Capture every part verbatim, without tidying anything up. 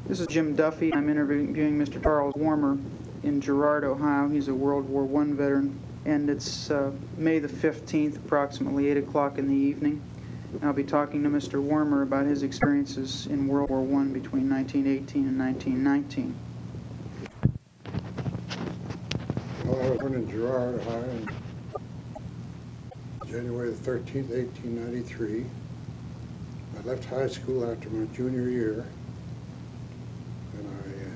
This is Jim Duffy. I'm interviewing Mister Charles Warmer in Girard, Ohio. He's a World War One veteran, and it's uh, May the fifteenth, approximately eight o'clock in the evening. I'll be talking to Mister Warmer about his experiences in World War One between nineteen eighteen and nineteen nineteen. Well, I was born in Girard, Ohio, on January the thirteenth, eighteen ninety-three. I left high school after my junior year, and I uh,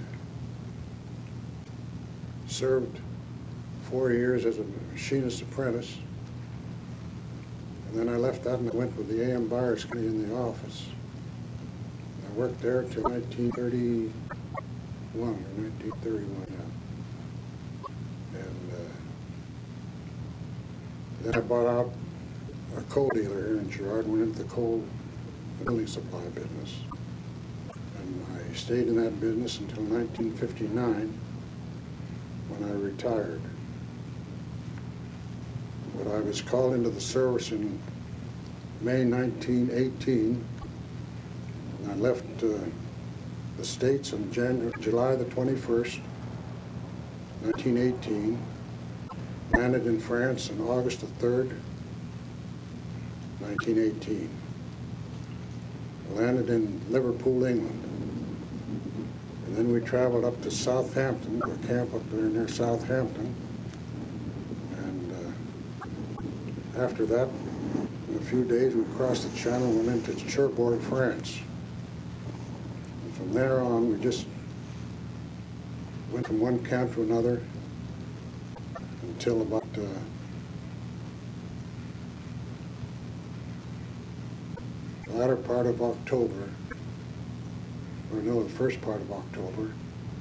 served four years as a machinist apprentice. And then I left that and I went with the A M Byers Company in the office. I worked there till nineteen thirty-one or nineteen thirty-one, yeah. And uh, then I bought out a coal dealer here in Girard and went into the coal building supply business. And I stayed in that business until nineteen fifty-nine when I retired. But I was called into the service in May nineteen eighteen. And I left uh, the States on January, July the twenty-first, nineteen eighteen. Landed in France on August the third, nineteen eighteen. Landed in Liverpool, England. And then we traveled up to Southampton, to a camp up there near Southampton. After that, in a few days, we crossed the channel and went into Cherbourg, France. And from there on, we just went from one camp to another until about uh, the latter part of October, or no, the first part of October.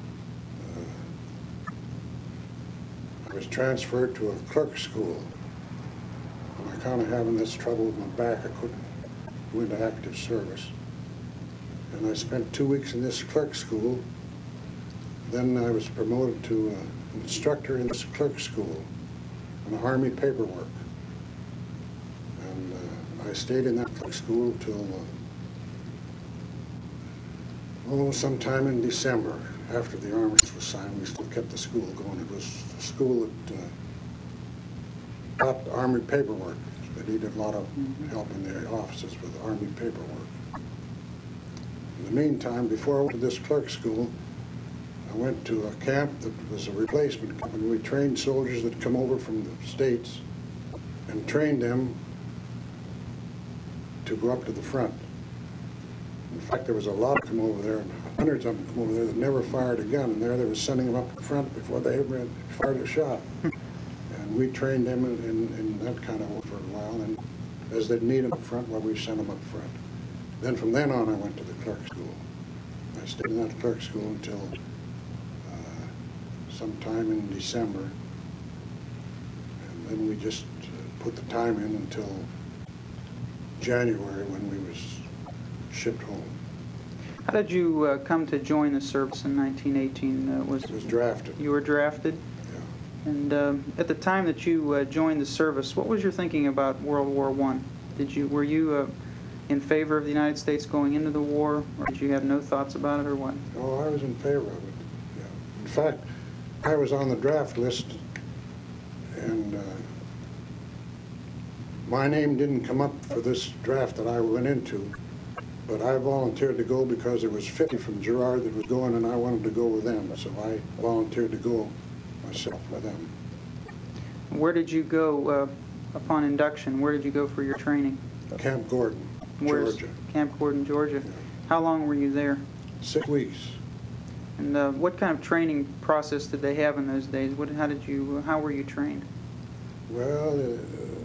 Uh, I was transferred to a clerk school. I kind of having this trouble with my back. I couldn't go into active service. And I spent two weeks in this clerk school. Then I was promoted to uh, an instructor in this clerk school on Army paperwork. And uh, I stayed in that clerk school till, uh, oh, sometime in December, after the armistice was signed. We still kept the school going. It was a school that uh, taught Army paperwork. They needed a lot of help in their offices with Army paperwork. In the meantime, before I went to this clerk school, I went to a camp that was a replacement camp, and we trained soldiers that come over from the States and trained them to go up to the front. In fact, there was a lot come over there, and hundreds of them come over there that never fired a gun, and there they were sending them up to the front before they ever had fired a shot. And we trained them in, in, in that kind of work for a while, and as they'd need them up front, well, we sent them up front. Then from then on, I went to the clerk school. I stayed in that clerk school until uh, sometime in December, and then we just uh, put the time in until January when we was shipped home. How did you uh, come to join the service in nineteen eighteen? Uh, was, I was drafted. You were drafted? Yeah. And uh, at the time that you uh, joined the service, what was your thinking about World War One? Did you were you uh, in favor of the United States going into the war, or did you have no thoughts about it, or what? Oh, I was in favor of it. Yeah. In fact, I was on the draft list, and uh, my name didn't come up for this draft that I went into, but I volunteered to go because there was fifty from Girard that was going, and I wanted to go with them, so I volunteered to go myself with them. Where did you go uh, upon induction? Where did you go for your training? Camp Gordon, Where's Georgia. Camp Gordon, Georgia. Yeah. How long were you there? Six weeks. And uh, what kind of training process did they have in those days? What, how did you, how were you trained? Well, uh,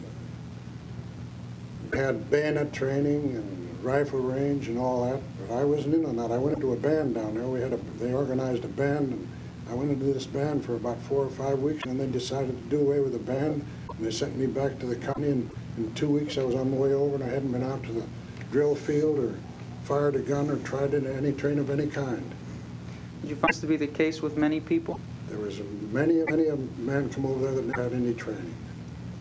we had bayonet training and rifle range and all that, but I wasn't in on that. I went into a band down there. We had a, they organized a band, and I went into this band for about four or five weeks, and then they decided to do away with the band, and they sent me back to the company, and in two weeks I was on my way over, and I hadn't been out to the drill field or fired a gun or tried any train of any kind. Did you find this to be the case with many people? There was a, many, many a man come over there that never had any training.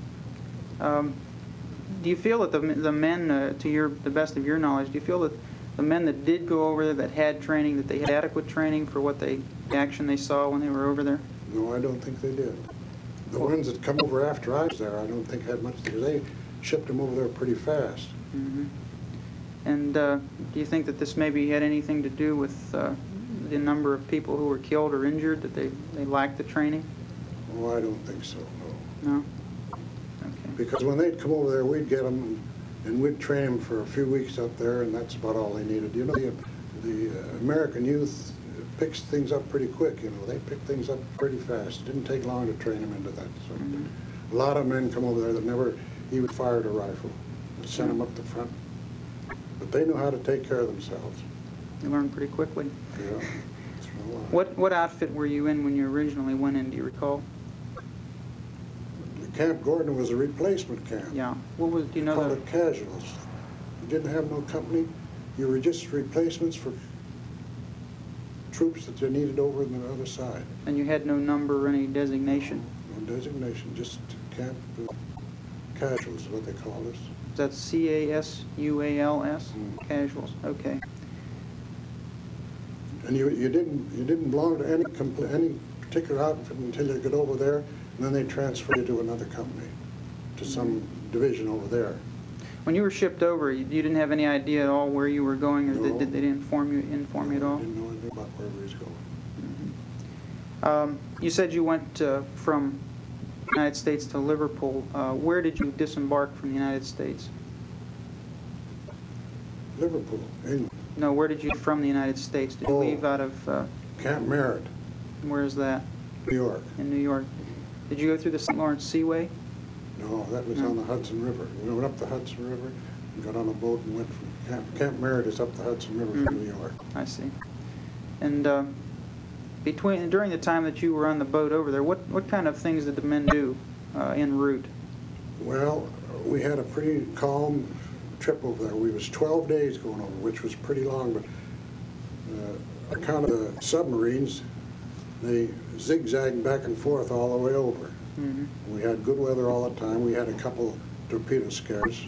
Um, do you feel that the, the men, uh, to your the best of your knowledge, do you feel that the men that did go over there that had training, that they had adequate training for what they, the action they saw when they were over there? No, I don't think they did. The ones that come over after I was there, I don't think had much, because they shipped them over there pretty fast. Mm-hmm. And uh, do you think that this maybe had anything to do with uh, the number of people who were killed or injured, that they, they lacked the training? Oh, I don't think so, no. No? Okay. Because when they'd come over there, we'd get them, and we'd train them for a few weeks up there, and that's about all they needed. You know, the, the uh, American youth picks things up pretty quick, you know. They pick things up pretty fast. It didn't take long to train them into that. So Mm-hmm. a lot of men come over there that never even fired a rifle. They sent them up the front. But they knew how to take care of themselves. You learned pretty quickly. Yeah. That's a lot. What what outfit were you in when you originally went in, do you recall? Camp Gordon was a replacement camp. Yeah. What was, do you know Called the... it casuals. You didn't have no company. You were just replacements for troops that you needed over on the other side. And you had no number or any designation? No designation, just camp uh, casuals is what they call us. Is that C A S U A L S? Mm. Casuals, okay. And you, you didn't you didn't belong to any compl- any particular outfit until you got over there, and then they transferred you to another company, to some division over there. When you were shipped over, you, you didn't have any idea at all where you were going, or No. did, did they inform you inform you at all? Didn't know anything about where we was going. Um, you said you went uh, from the United States to Liverpool. Uh, where did you disembark from the United States? Liverpool, England, No, where did you from the United States? Did you Oh. leave out of, uh, Camp Merritt, where is that? New York. In New York. Did you go through the Saint Lawrence Seaway? No, that was No. on the Hudson River. We went up the Hudson River and got on a boat and went from Camp, Camp Merritt is up the Hudson River from Mhm. New York. I see. And uh, between during the time that you were on the boat over there, what, what kind of things did the men do uh, en route? Well, we had a pretty calm trip over there. We was twelve days going over, which was pretty long, but uh, account of the submarines, they zigzagged back and forth all the way over. Mm-hmm. We had good weather all the time. We had a couple torpedo scares,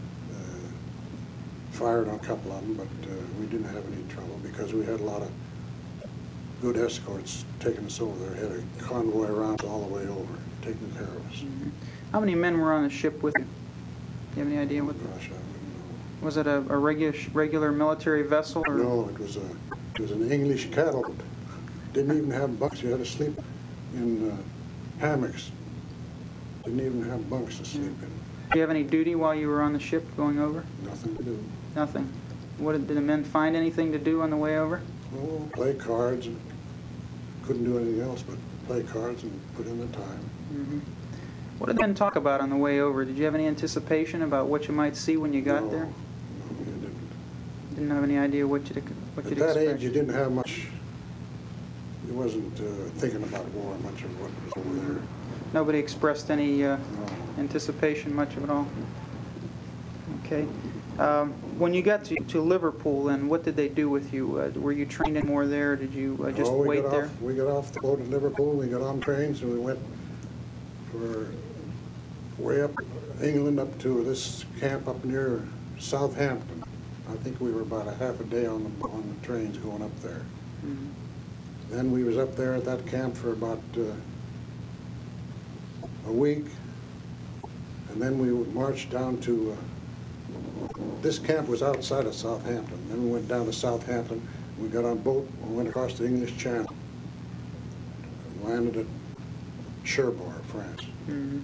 uh, fired on a couple of them, but uh, we didn't have any trouble because we had a lot of good escorts taking us over there. Had a convoy around all the way over, taking care of us. Mm-hmm. How many men were on the ship with you? Do you have any idea what? Gosh, I wouldn't Was it a, a regular regular military vessel? Or? know. No, it was a it was an English cattle boat. Didn't even have bunks. You had to sleep in uh, hammocks. Didn't even have bunks to sleep in. Did you have any duty while you were on the ship going over? Nothing to do. Nothing. What did, did the men find anything to do on the way over? Oh, play cards and couldn't do anything else but play cards and put in the time. Mm-hmm. What did the men talk about on the way over? Did you have any anticipation about what you might see when you got no, there? No, you didn't. Didn't have any idea what you'd what At you'd that expect. age, you didn't have much. You wasn't uh, thinking about war much of what was over there. Nobody expressed any uh, No. anticipation much of it all. Okay. Um, when you got to, to Liverpool, then what did they do with you? Uh, were you trained anymore there? Did you uh, just Oh, we wait got there? Off, we got off the boat in Liverpool. We got on trains and we went for way up England up to this camp up near Southampton. I think we were about a half a day on the on the trains going up there. Mhm. Then we was up there at that camp for about uh, a week, and then we would march down to. Uh, this camp was outside of Southampton. Then we went down to Southampton. We got on a boat and went across the English Channel and landed at Cherbourg, France. Mhm.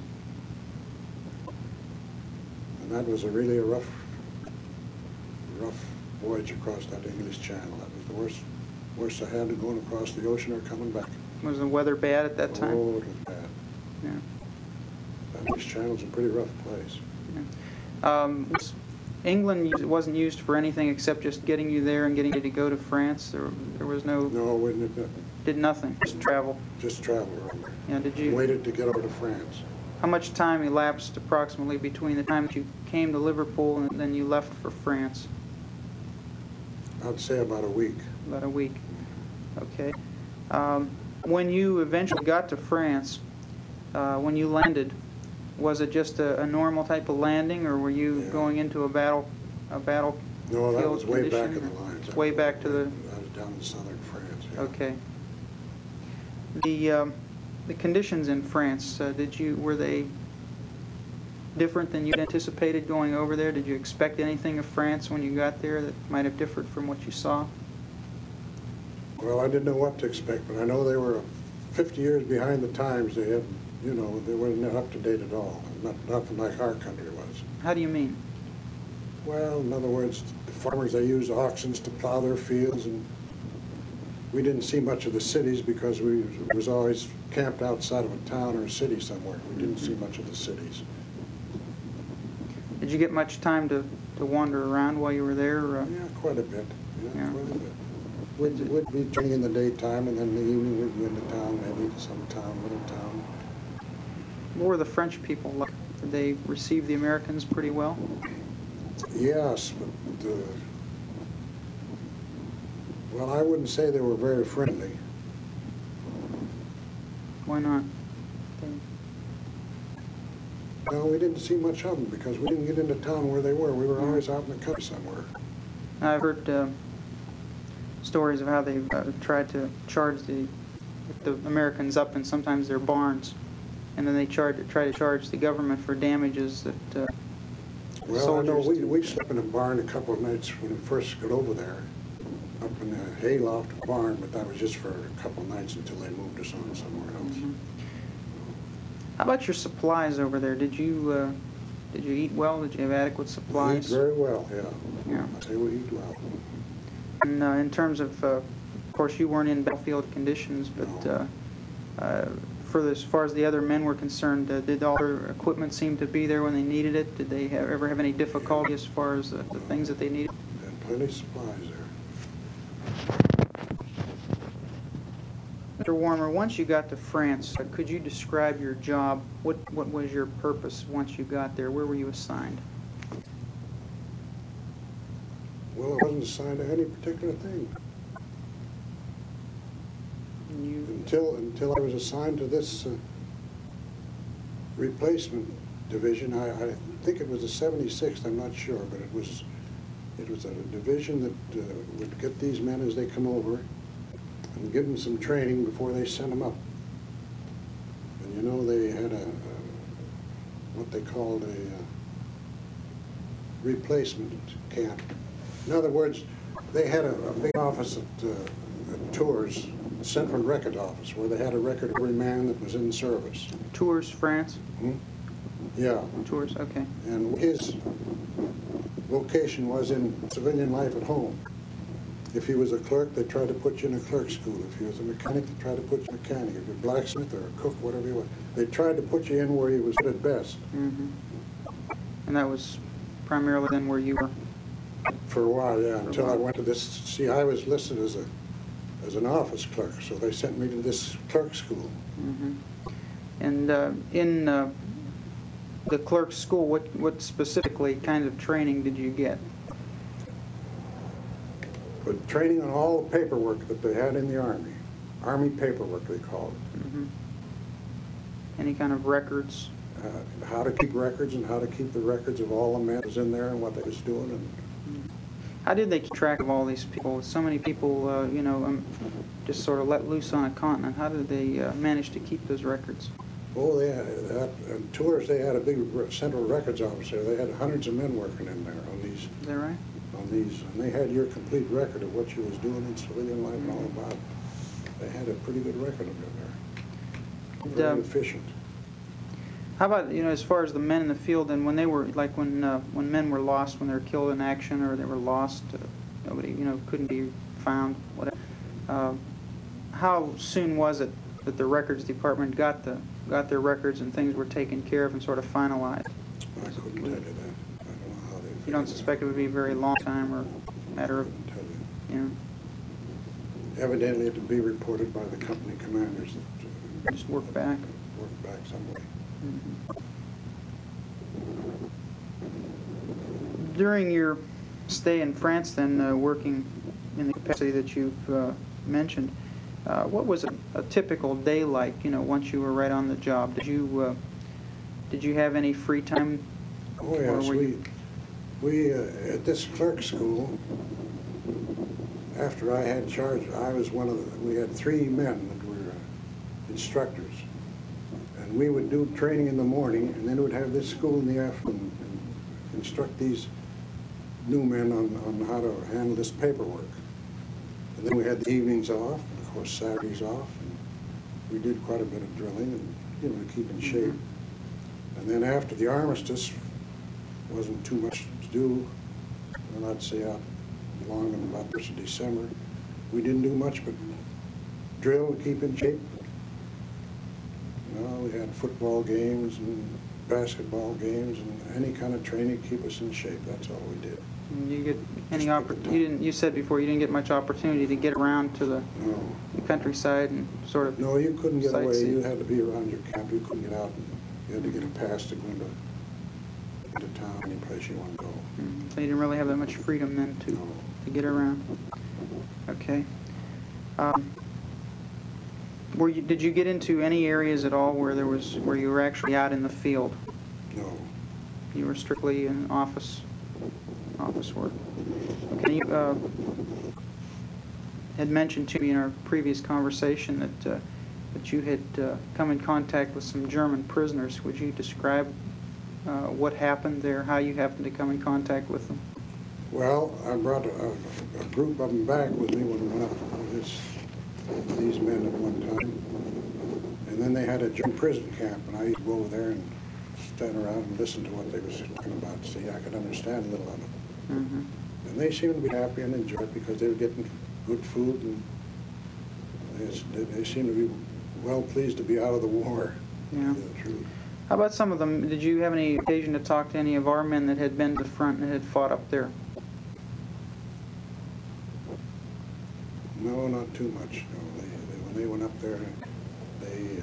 And that was a really a rough, rough voyage across that English Channel. That was the worst, worst I had to going across the ocean or coming back. Was the weather bad at that time? Oh, it was bad. Yeah. That English Channel's a pretty rough place. Um, was- England us- wasn't used for anything except just getting you there and getting you to go to France. There, there was no, No, we didn't, did nothing, just travel. just travel around. Yeah, did you? Waited to get over to France. How much time elapsed approximately between the time that you came to Liverpool and then you left for France? I'd say about a week. About a week. Okay. Um, when you eventually got to France, uh, when you landed, was it just a, a normal type of landing, or were you Yeah. going into a battle, a battle No, that field was way back condition, in the or lines. Way back to the, That was down in southern France, yeah. okay. The, um, the conditions in France, uh, did you, were they different than you'd anticipated going over there? Did you expect anything of France when you got there that might have differed from what you saw? Well, I didn't know what to expect, but I know they were fifty years behind the times. They had, you know, they weren't up to date at all. Not, nothing like our country was. How do you mean? Well, in other words, the farmers, they used oxen to plow their fields, and we didn't see much of the cities because we was always camped outside of a town or a city somewhere. We didn't see much of the cities. Did you get much time to, to wander around while you were there? Uh, Yeah, quite a bit. Yeah, Yeah. quite a bit. We'd, we'd be training in the daytime, and then in the evening we'd go into town, maybe to some town, little town. what were the French people like? Did they receive the Americans pretty well? Yes, but, uh, well, I wouldn't say they were very friendly. Why not? They, Well, we didn't see much of them because we didn't get into town where they were. We were always out in the country somewhere. I've heard uh, stories of how they've uh, tried to charge the the Americans up in sometimes their barns, and then they charge, try to charge the government for damages that uh, Well, I know soldiers we, do. we slept in a barn a couple of nights when we first got over there, up in the hayloft barn, but that was just for a couple of nights until they moved us on somewhere else. Mhm. How about your supplies over there? Did you uh, did you eat well? Did you have adequate We eat supplies? very well, yeah. Yeah. I say we eat well. And uh, in terms of, uh, of course, you weren't in battlefield conditions, but No. uh, uh, for the, as far as the other men were concerned, uh, did all their equipment seem to be there when they needed it? Did they have, ever have any difficulty as far as the, the things that they needed? And plenty of supplies there. Mister Warmer, once you got to France, uh, could you describe your job? What what was your purpose once you got there? Where were you assigned? Well, I wasn't assigned to any particular thing You until until I was assigned to this uh, replacement division. I, I think it was the seventy-sixth. I'm not sure, but it was it was a division that uh, would get these men as they come over and give them some training before they sent them up. And you know, they had a, a what they called a uh, replacement camp. In other words, they had a, a big office at, uh, at Tours, Central Record Office, where they had a record of every man that was in service. Tours, France? Hmm? Yeah, Tours, okay. and his vocation was in civilian life at home. If he was a clerk, they tried to put you in a clerk school. If he was a mechanic, they tried to put you in a mechanic. If you're a blacksmith or a cook, whatever you were, they tried to put you in where he was at best. Mm-hmm. And that was primarily then where you were? For a while, yeah, For a until I while. went to this, see, I was listed as a, as an office clerk, so they sent me to this clerk school. Mm-hmm. And uh, in uh, the clerk school, what, what specifically kind of training did you get? But training on all the paperwork that they had in the Army, Army paperwork they called it. Mm-hmm. Any kind of records? Uh, how to keep records and how to keep the records of all the men that was in there and what they was doing. And How did they keep track of all these people? So many people, uh, you know, um, just sort of let loose on a continent. How did they uh, manage to keep those records? oh, they had, at, at Tours, they had a big re- central records office there. They had hundreds of men working in there on these, Is that right? on these, and they had your complete record of what you was doing in civilian life and all about it. They had a pretty good record of it there. Very um, efficient. How about, you know, as far as the men in the field, and when they were, like when uh, when men were lost, when they were killed in action, or they were lost, uh, nobody, you know, couldn't be found, whatever. Uh, how soon was it that the records department got the got their records and things were taken care of and sort of finalized? I couldn't tell you that. I don't know how they. You don't suspect it would be a very long time or matter I of, couldn't tell you. you know, Evidently, it would be reported by the company commanders that uh, just work back? worked back some way. During your stay in France, then, uh, working in the capacity that you've uh, mentioned, uh, what was a, a typical day like, you know, once you were right on the job? Did you uh, did you have any free time? Oh, Or yes, were we, you- We, uh, at this clerk school, after I had charge, I was one of the, we had three men that were uh, instructors. And we would do training in the morning, and then we'd have this school in the afternoon and instruct these new men on, on how to handle this paperwork. And then we had the evenings off, and of course Saturdays off, and we did quite a bit of drilling and, you know, to keep in shape. And then after the armistice, wasn't too much to do, well, I'd say out along in about the first of December, we didn't do much but drill to keep in shape. You know, we had football games and basketball games and any kind of training to keep us in shape. That's all we did. And you get any oppor- you didn't you said before you didn't get much opportunity to get around to the, No. the countryside and sort of No, you couldn't get away. sightsee. You had to be around your camp. You couldn't get out. You had to get a pass to go into, into town, any place you want to go. Mm, so you didn't really have that much freedom then to No. to get around. Okay. Um, were you did you get into any areas at all where there was where you were actually out in the field? No. You were strictly in office office work. Okay. You uh, had mentioned to me in our previous conversation that uh, that you had uh, come in contact with some German prisoners. Would you describe uh, what happened there? How you happened to come in contact with them? Well, I brought a, a group of them back with me when we went up with this, these men at one time. And then they had a German prison camp, and I used to go over there and stand around and listen to what they were talking about. See, I could understand a little of it. Mm-hmm. And they seemed to be happy and enjoy it because they were getting good food, and they, they seemed to be well pleased to be out of the war. Yeah. To tell you the truth. How about some of them? Did you have any occasion to talk to any of our men that had been to the front and had fought up there? No, not too much. No, they, they, when they went up there, they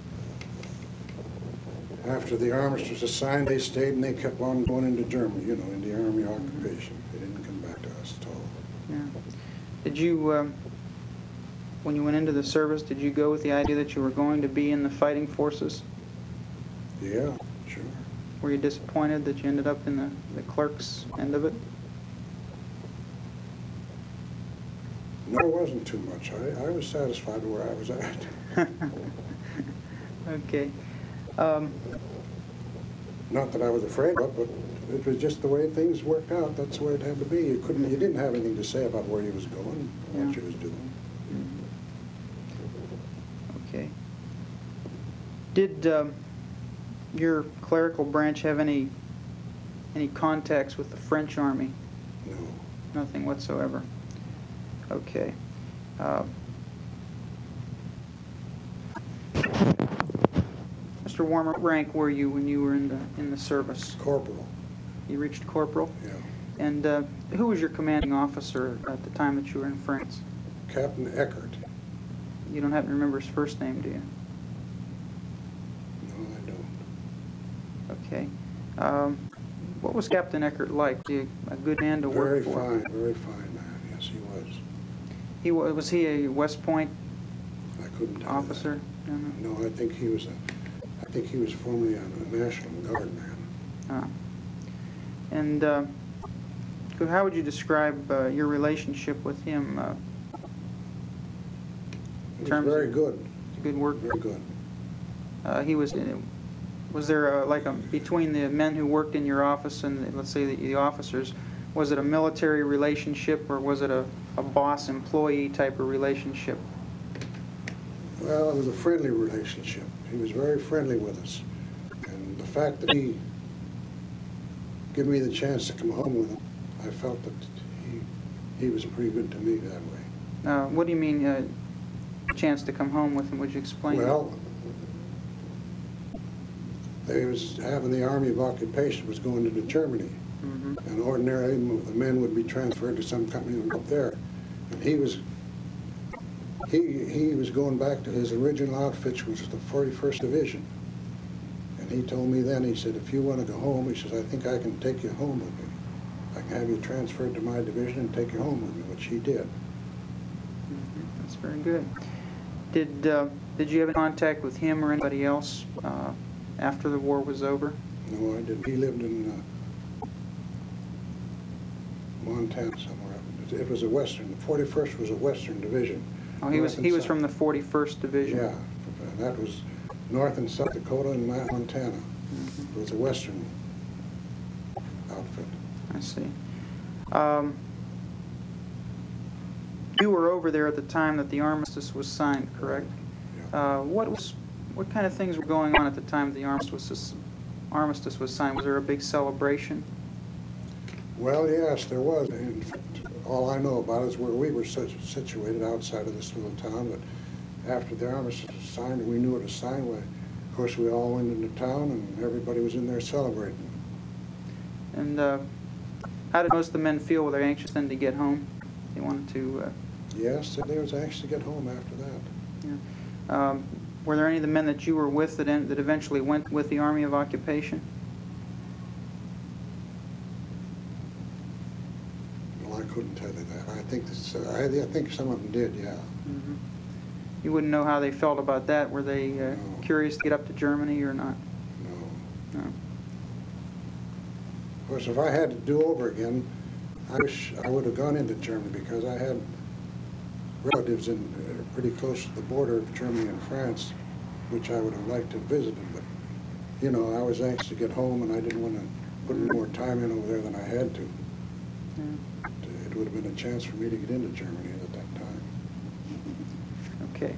uh, after the armistice was signed, they stayed and they kept on going into Germany. You know, in the army occupation. They didn't come back to us at all. Yeah. Did you, um, when you went into the service, did you go with the idea that you were going to be in the fighting forces? Yeah, sure. Were you disappointed that you ended up in the, the clerk's end of it? No, it wasn't too much. I, I was satisfied where I was at. Okay. Um, Not that I was afraid of it, but it was just the way things worked out. That's the way it had to be. You couldn't, you didn't have anything to say about where you was going, what Yeah. you was doing. okay. Did um, your clerical branch have any any contacts with the French army? No. Nothing whatsoever. Okay. Uh, Mister Warmer, what rank were you when you were in the in the service? Corporal. You reached corporal? Yeah. And uh, who was your commanding officer at the time that you were in France? Captain Eckert. You don't happen to remember his first name, do you? No, I don't. Okay. Um, what was Captain Eckert like? Was he a good man to Very work for? fine, very fine man. Yes, he was. He wa- was he a West Point I couldn't tell you officer? No, no. that. No, I think he was a. I think he was formerly a, a National Guard man. Ah. And uh, so how would you describe uh, your relationship with him? Uh, He was terms very of- good. good work. Very good. Uh, he was. Was there a, like a between the men who worked in your office and the, let's say the, the officers? Was it a military relationship or was it a, a boss-employee type of relationship? Well, it was a friendly relationship. He was very friendly with us. And the fact that he gave me the chance to come home with him, I felt that he he was pretty good to me that way. Uh, what do you mean, uh, chance to come home with him? Would you explain? Well, they was having the Army of Occupation was going into Germany. Mm-hmm. And ordinarily, the men would be transferred to some company up there. And he was he he was going back to his original outfit, which was the forty-first Division. And he told me then, he said, if you want to go home, he says, I think I can take you home with me. I can have you transferred to my division and take you home with me, which he did. Mm-hmm. That's very good. Did uh, did you have any contact with him or anybody else uh, after the war was over? No, I didn't. He lived in uh, Montana somewhere. It was a Western, the forty-first was a Western division. Oh, he was, North and he was South. from the forty-first Division. Yeah, and that was North and South Dakota and Ma- Montana. Mhm. It was a Western outfit. I see. Um, you were over there at the time that the armistice was signed, correct? Yeah. Uh, what was, what kind of things were going on at the time the armistice was, armistice was signed? Was there a big celebration? Well, yes, there was. In fact, all I know about is where we were situ- situated outside of this little town, but after the armistice was signed, we knew it was signed, we, of course, we all went into town and everybody was in there celebrating. And uh, how did most of the men feel? Were they anxious then to get home? They wanted to... Uh, Yes, they was anxious to get home after that. yeah. Um, were there any of the men that you were with that, en- that eventually went with the Army of Occupation? Well, I couldn't tell you that. I think this, uh, I, I think some of them did, yeah. Mm-hmm. You wouldn't know how they felt about that? Were they uh, No. curious to get up to Germany or not? No. No. Of course, if I had to do over again, I wish I would have gone into Germany because I had relatives in uh, pretty close to the border of Germany and France, which I would have liked to have visited. But, you know, I was anxious to get home and I didn't want to put any more time in over there than I had to. Yeah. But, uh, it would have been a chance for me to get into Germany at that time. Okay.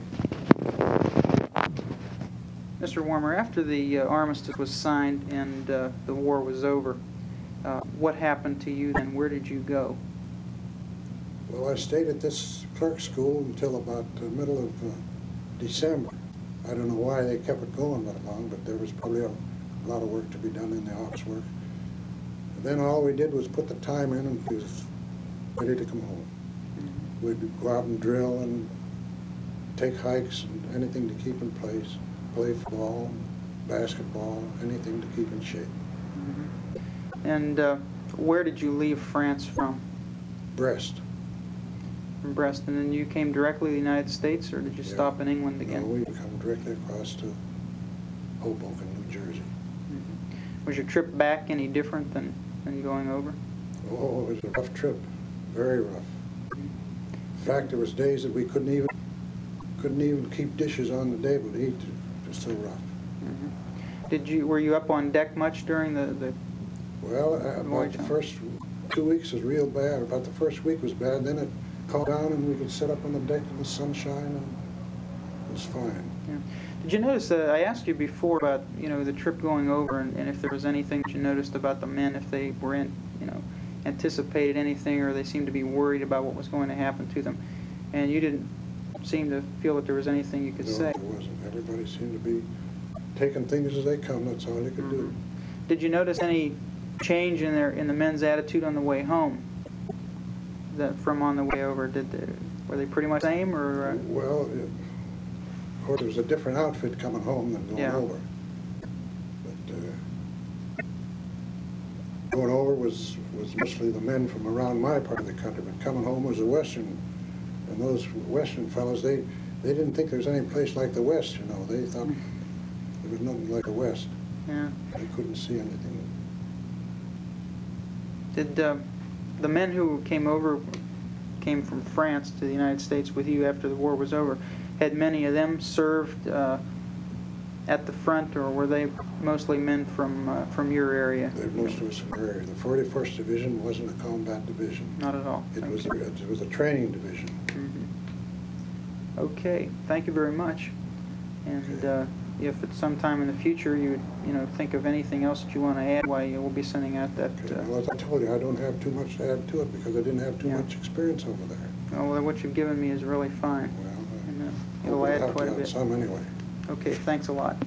Mister Warmer, after the uh, armistice was signed and uh, the war was over, uh, what happened to you then? Where did you go? Well, I stayed at this clerk school until about the middle of uh, December. I don't know why they kept it going that long, but there was probably a lot of work to be done in the office work. And then all we did was put the time in and we was ready to come home. We'd go out and drill and take hikes and anything to keep in place, play football, basketball, anything to keep in shape. Mm-hmm. And uh, where did you leave France from? Brest. From Brest, and then you came directly to the United States, or did you Yeah. stop in England No, again? we come directly across to Hoboken, New Jersey. Mm-hmm. Was your trip back any different than, than going over? Oh, it was a rough trip, very rough. In fact, there was days that we couldn't even couldn't even keep dishes on the table to eat. It was so rough. Mm-hmm. Did you were you up on deck much during the, the Well, uh, about Voyage the home. first two weeks was real bad. About the first week was bad. Then it calmed down and we could sit up on the deck in the sunshine and it was fine. Yeah. Did you notice, uh, I asked you before about, you know, the trip going over and, and if there was anything that you noticed about the men, if they were in, you know, anticipated anything or they seemed to be worried about what was going to happen to them. And you didn't seem to feel that there was anything you could No, say. there wasn't. Everybody seemed to be taking things as they come. That's all you could do. Mhm. Did you notice any change in their in the men's attitude on the way home? That from on the way over, did they, were they pretty much the same or? Uh, Well, it, of course, it was a different outfit coming home than going Yeah. over. But uh, going over was was mostly the men from around my part of the country, but coming home was the Western, and those Western fellows, they they didn't think there was any place like the West. You know, they thought there was nothing like the West. yeah. They couldn't see anything. Did uh, the men who came over, came from France to the United States with you after the war was over, had many of them served uh, at the front, or were they mostly men from uh, from your area? They, most of us in our area. The forty-first Division wasn't a combat division. Not at all. It was Okay. a, it was a training division. Mhm. Okay. Thank you very much. And Okay. uh, if at some time in the future you would, you know, think of anything else that you want to add, why we'll be sending out that. Okay, Uh, well, as I told you, I don't have too much to add to it because I didn't have too Yeah. much experience over there. well, what you've given me is really fine, Well, and uh, uh, it'll we'll add have quite to a add bit. some anyway. Okay. Thanks a lot.